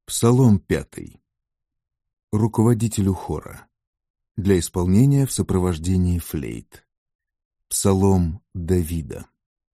Псалом 5. Руководителю хора. Для исполнения в сопровождении флейт. Псалом Давида.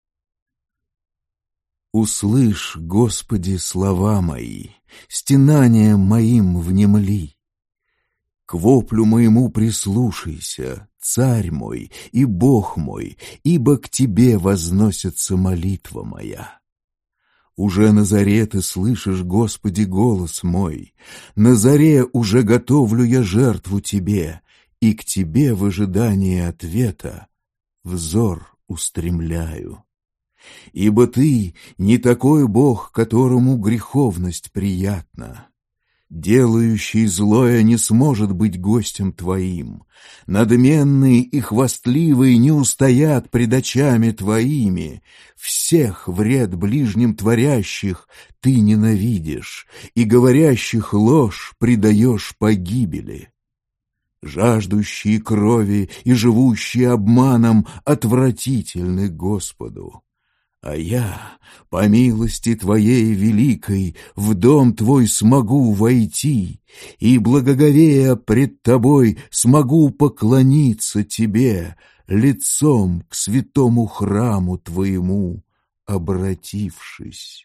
«Услышь, Господи, слова мои, стенания моим внемли. К воплю моему прислушайся, Царь мой и Бог мой, ибо к Тебе возносится молитва моя. Уже на заре Ты слышишь, Господи, голос мой, на заре уже готовлю я жертву Тебе, и к Тебе в ожидании ответа взор устремляю. Ибо Ты не такой Бог, которому греховность приятна. Делающий злое не сможет быть гостем Твоим. Надменные и хвастливые не устоят пред очами Твоими. Всех вред ближним творящих Ты ненавидишь, и говорящих ложь предаешь погибели. Жаждущие крови и живущие обманом отвратительны Господу. А я, по милости Твоей великой, в дом Твой смогу войти, и, благоговея пред Тобой, смогу поклониться Тебе, лицом к святому храму Твоему обратившись.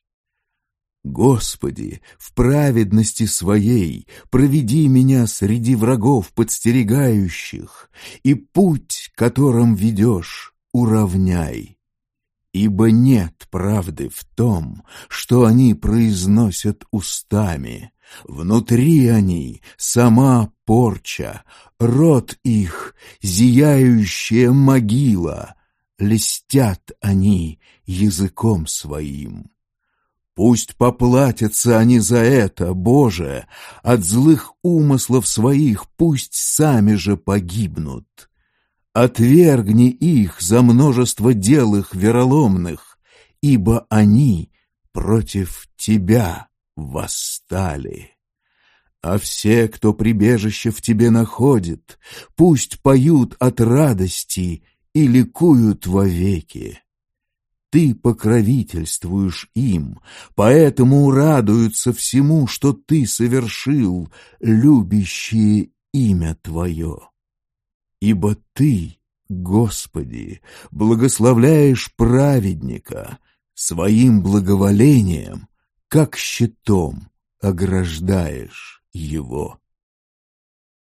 Господи, в праведности Своей проведи меня среди врагов подстерегающих, и путь, которым ведешь, уравняй. Ибо нет правды в том, что они произносят устами. Внутри они сама порча, рот их зияющая могила. Льстят они языком своим. Пусть поплатятся они за это, Боже, от злых умыслов своих пусть сами же погибнут. Отвергни их за множество дел их вероломных, ибо они против Тебя восстали. А все, кто прибежище в Тебе находит, пусть поют от радости и ликуют вовеки. Ты покровительствуешь им, поэтому радуются всему, что Ты совершил, любящие имя Твое. Ибо Ты, Господи, благословляешь праведника, своим благоволением, как щитом ограждаешь его.